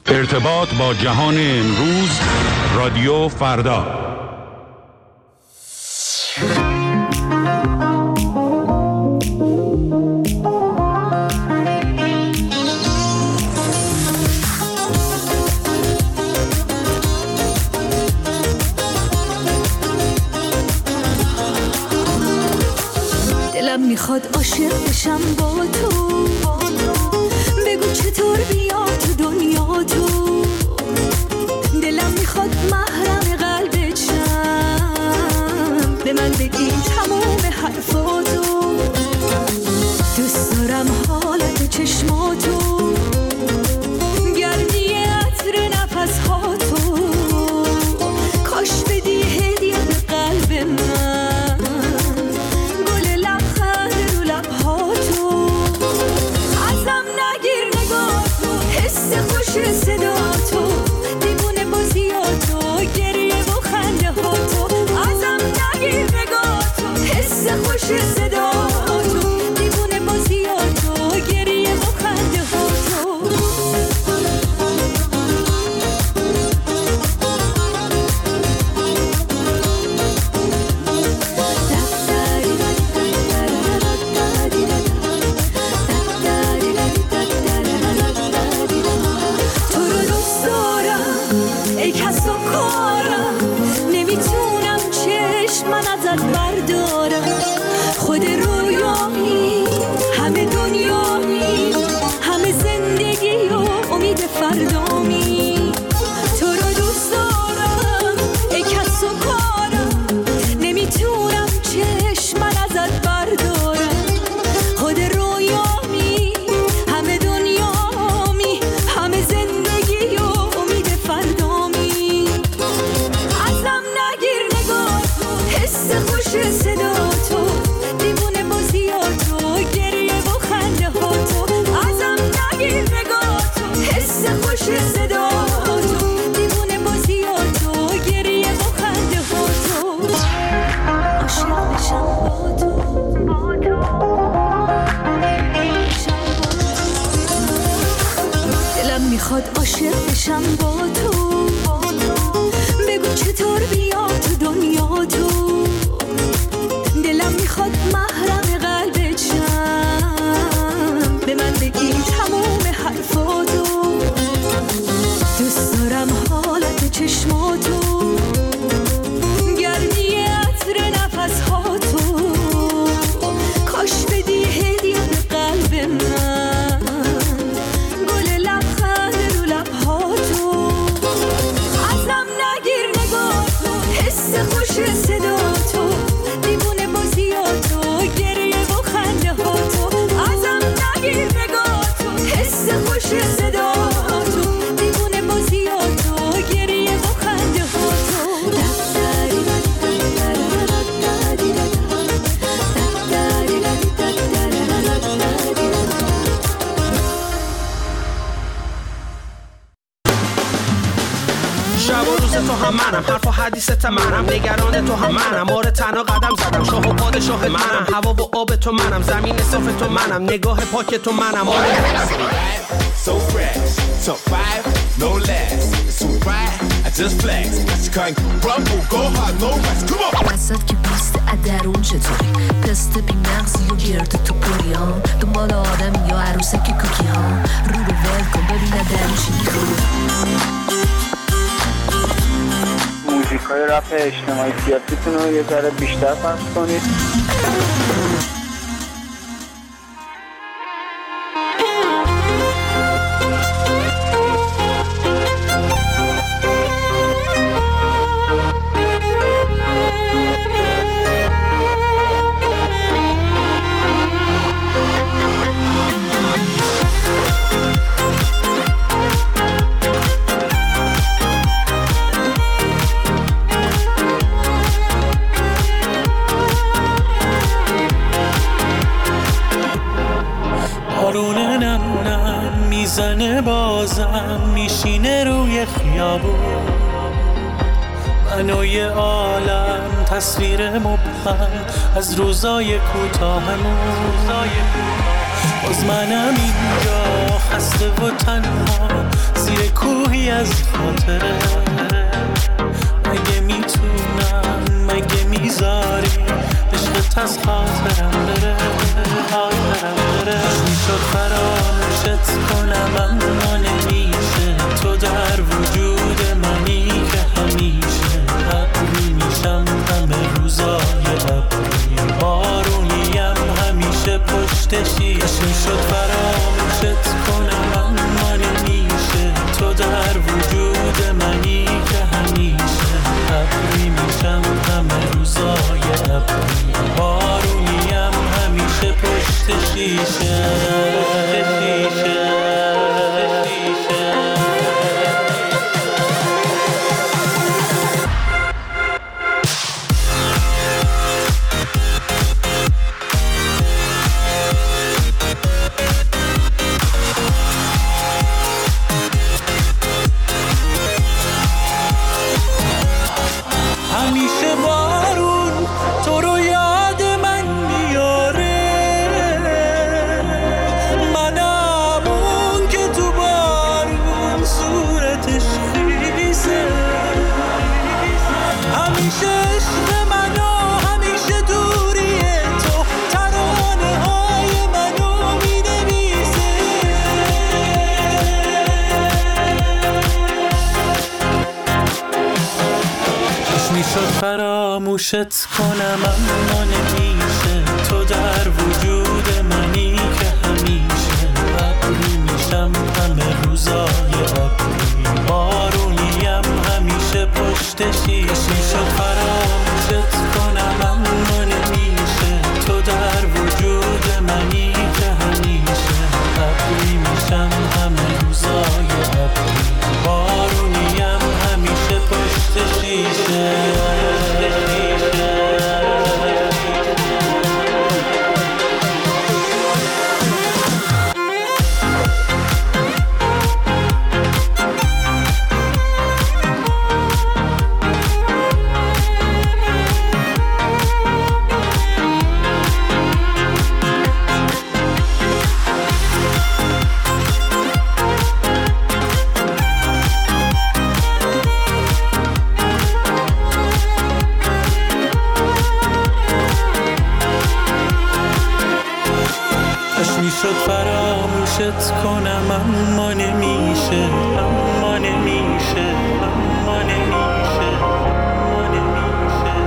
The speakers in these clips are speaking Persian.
ارتباط با جهان امروز، رادیو فردا. دلم میخواد عاشق بشم با تو، بگو چطور بیا تو دنیا تو. دلم میخواد محرم قلبت شم، به من بگی تموم حرفاتو. دوست دارم حالت چشماتو، گردی عطر نفسهاتو. کاش بدی هدیه به قلب من، گل لبخند رو لبهاتو. ازم نگیر نگاهتو، حس خوش صداتو، دیوونه بازیاتو، گریه و خنده هاتو. ازم نگیر نگاهتو، حس خوش صداتو، دیوونه بازیاتو، گریه و خنده هاتو. تو رو دوست دارم ای کس و کارم، نمیتونم چشم من ازت بردارم. خود رویامی، همه دنیامی، همه زندگی و امید فردامی. تو رو دوست دارم ای کس و کارم، نمیتونم چشم من ازت بردارم. خود رویامی، همه دنیامی، همه زندگی و امید فردامی. ازم نگیر نگاهتو، حس خوش صداتو، دیوونه بازیاتو، گریه و خنده هاتو. ازم نگیر نگاهتو، حس خوش صداتو، دیوونه بازیاتو، گریه و خنده هاتو. عاشق بشم با تو، دلم میخواد عاشق بشم با تو، بگو چطور بیا تو دنیا تو. دلم میخواد محرم قلبت شم، به من بگی تموم حرفاتو. دوست دارم حالت چشماتو، گردی عطر نفسهاتو. کاش بدی هدیه به قلب من، گل لبخند رو لبهاتو. ازم نگیر نگاهتو، حس خوش صداتو، دیوونه بازیاتو، گریه و خنده هاتو. ازم نگیر نگاهتو، حس خوش صداتو، دیوونه بازیاتو، گریه و خنده هاتو. شب و روز تو هم منم، حرف و حدیثت منم، نگران تو هم منم، آره تنها قدم زدم، شاه و پادشاه منم، هوا و آب تو منم، زمین صاف تو منم، نگاه پاک تو منم. آره So fresh, top 5, no less. It's alright, I just flex. You can't rumble, go hard, no rest. Come on. وسط که بیست ادرون چطوری، پست بی مغزی و گرد تو پریان، دنبال آدم یا عروسه که کوکی ها، رو ول کن ببین ادرون چی میخوری. موزیکای رپ اجتماعی سیاسیتون رو یه ذره بیشتر پخش کنید. میزنه بازم میشینه روی خیابون، منوی عالم تصویر مبهم از روزای کوتاهمون. باز منم اینجا خسته و تنها زیر کوه از خاطره. مگه میتونم مگه میذاری عشقت از خاطرم بره. میشد فراموشت کنم اما نمیشه. تو در وجود منی که همیشه. ابری میشم همه روزای ابری، بارونیم همیشه پشت شیشه. میشد فراموشت کنم اما نمیشه. تو در وجود منی که همیشه. ابری میشم همه روزای ابری، بارونیم همیشه پشت شیشه. همیشه بارون تو رو یاد من میاره. منم اون که تو بارون صورتش خیسه. همیشه عشق منو همیشه دوری تو ترانه های منو مینویسه. میشد فراموشت کنم اما نمیشه. تو در وجود منی که همیشه. ابری میشم همه روزای ابری، بارونیم همیشه پشت شیشه. میشد فراموشت کنم اما نمیشه. تو در وجود منی که همیشه. ابری میشم همه روزای ابری، بارونیم همیشه پشت شیشه. میشد فراموشت کنم اما نمیشه. اما نمیشه. اما نمیشه. اما نمیشه.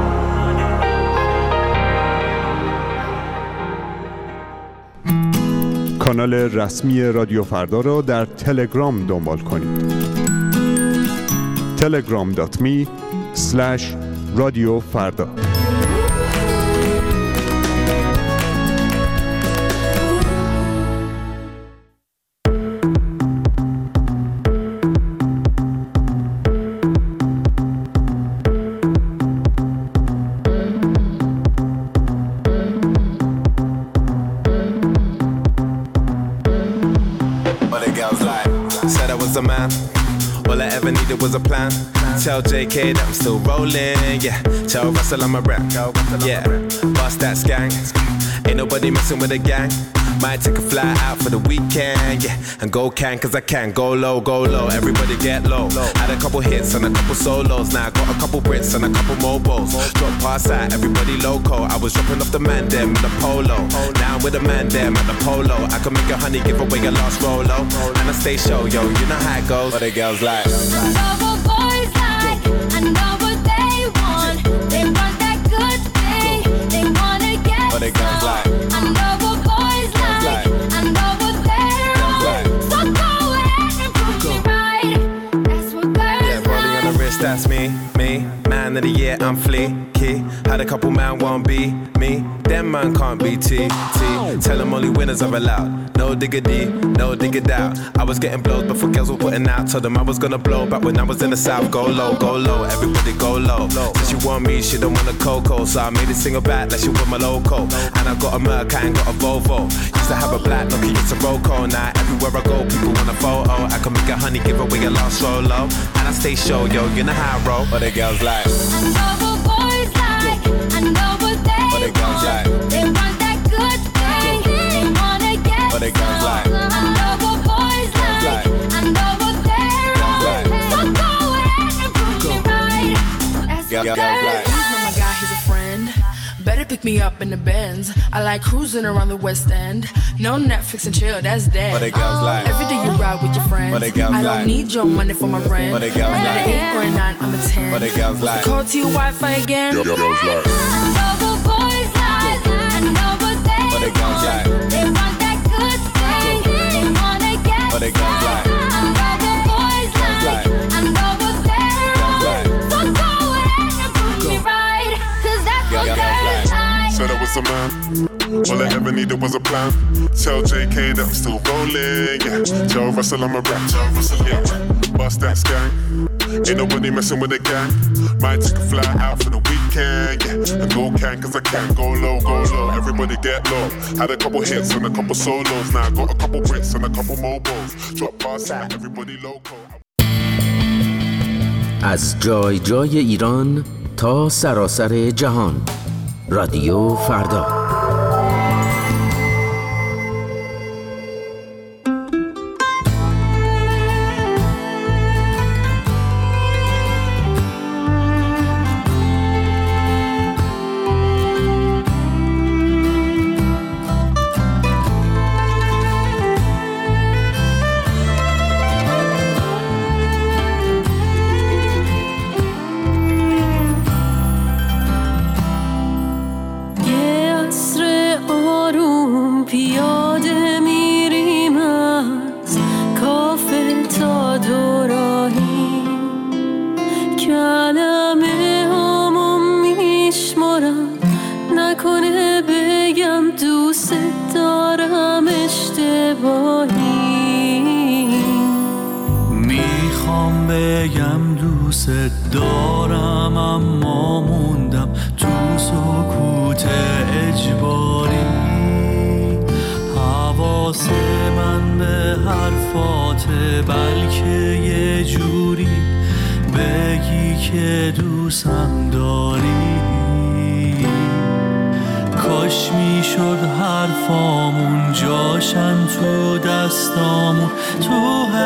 کانال رسمی رادیو فردا را در تلگرام دنبال کنید. telegram.me/رادیوفردا. A man, all I ever needed was a plan. Tell JK that I'm still rolling, yeah. Tell Russell I'm a rap, yeah. Bust that skank, ain't nobody messing with a gang. Might take a fly out for the weekend, yeah. And go can, cause I can. Go low, everybody get low. Had a couple hits and a couple solos. Now I got a couple Brits and a couple mobiles. Drop past out, everybody loco. I was dropping off the man them with the polo. Now I'm with the man them at the polo. I can make a honey give away your last Rolo. And I stay show, yo, you know how it goes. What the girls like? I know what boys like, I know what they want. They want that good thing, they wanna get What the girls like? I know what boys like, I know what they're on. So go ahead and prove me right. That's what girls Yeah, rolling on the wrist, that's me. Man of the year, I'm fleeky. Had a couple man won't be me. Them man can't be T. Tell them only winners are allowed. No diggity, no diggity out. I was getting blows before girls were putting out. Told them I was gonna blow back when I was in the south. Go low, everybody go low. Since she want me, she don't want a Coco. So I made a single back like she want my loco. And I got a Merc, I ain't got a Volvo. Used to have a black Nokia, it's a Roco. Now everywhere I go, people want a photo. I can make a honey, give away a last Rolo. And I stay show, yo, you know how I roll. What the girls like? I know what boys like, I know what they What the girls like? They want that good thing, they wanna get What the girls like? I know what boys like, I know what they're on. girls like. Please know my guy, he's a friend. Better pick me up in the Benz. I like cruising around the West End. No Netflix and chill, that's dead. What the girls like. Every day you ride with your friends. What the girls I don't like. need your money for my rent. What the girls I'm like. at an 8 or a 9, I'm a 10. What the girls like. Call to your Wi-Fi again. Girls like. I know what boys like. I know what they What the girls like. They want that good thing. They wanna get What the girls like. I know what boys like. I know what they're on. So go ahead and prove me right. 'Cause that's what girls like. Said I was a man. All I ever needed was a plan. Tell JK that I'm still rolling, yeah. Joe Russell, I'm a rap. Joe Russell, yeah. Bust that gang. Ain't nobody messing with the gang. Might take a fly out for the weekend, yeah. And go can, 'cause I can. Go low, go low. Everybody get low. Had a couple hits and a couple solos. Now I got a couple Brits and a couple mobiles. Drop bars and everybody local. از جای جای ایران تا سراسر جهان. رادیو فردا. دارم اما موندم تو سکوت اجباری. حواس من به حرفات بلکه یه جوری بگی که دوستم داری. کاش میشد حرفامون جاشن تو دستامون تو